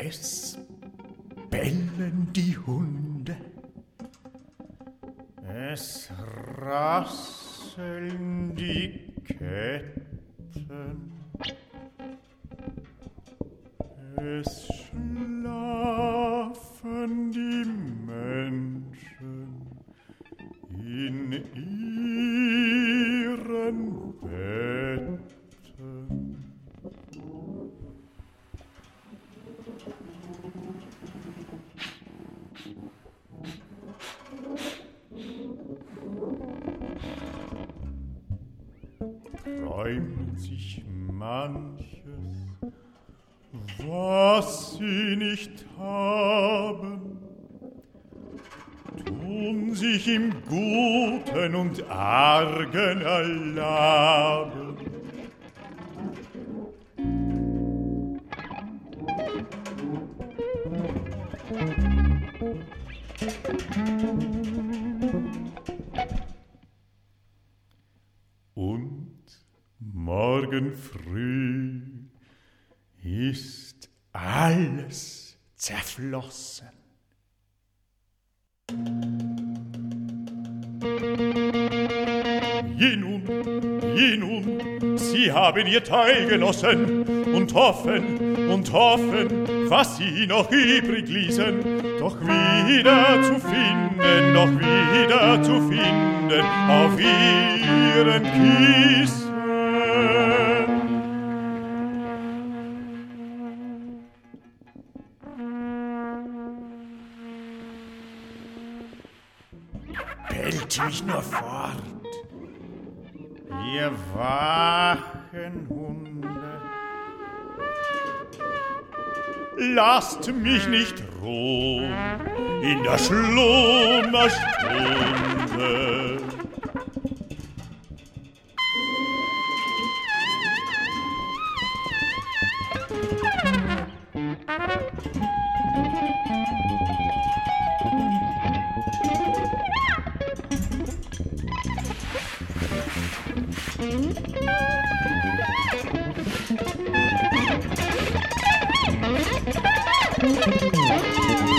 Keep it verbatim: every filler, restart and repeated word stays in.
Es bellen die Hunde. Es rasseln die Ketten. Es schlafen die Menschen in ihren Betten. Träumen sich manches, was sie nicht haben, tun sich im Guten und Argen erlaben. Und morgen früh ist alles zerflossen. Je nun, je nun, sie haben ihr Teil genossen und hoffen und hoffen, was sie noch übrig ließen, doch wieder zu finden, doch wieder zu finden auf ihren Kissen. Bellt mich nur fort, ihr wachen Hunde. Lasst mich nicht ruhen in der Schlummerstunde. Thank you.